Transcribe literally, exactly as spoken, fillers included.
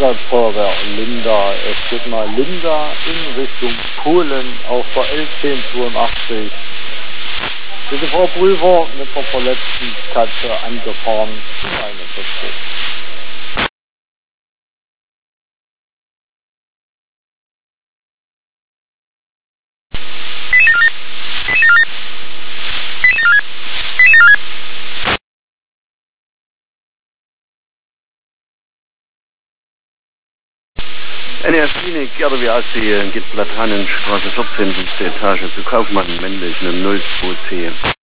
Feuerwehr Linda. Es geht mal Linda in Richtung Polen auf der L zehn zweiundachtzig. Bitte Frau Prüfer, mit der verletzten Katze angefahren. einundvierzig. N R S-Klinik, Gerde wie aussehen, geht Platanenstraße vierzehn, fünfte Etage zu Kaufmann, männlich, null zwei C.